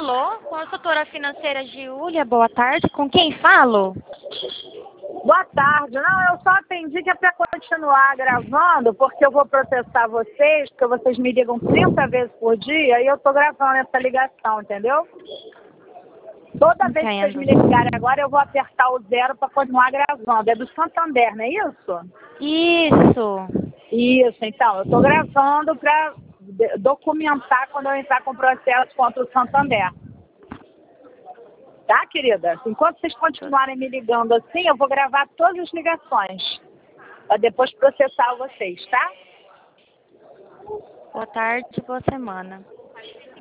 Alô, consultora financeira Giulia, boa tarde. Com quem falo? Boa tarde. Não, eu só atendi que é para continuar gravando, porque eu vou processar vocês, porque vocês me ligam 30 vezes por dia e eu estou gravando essa ligação, entendeu? Toda vez que vocês me ligarem agora, eu vou apertar o 0 para continuar gravando. É do Santander, não é isso? Isso. Isso, então, eu estou gravando para documentar quando eu entrar com o processo contra o Santander. Tá, querida? Enquanto vocês continuarem me ligando assim, eu vou gravar todas as ligações para depois processar vocês, tá? Boa tarde, boa semana.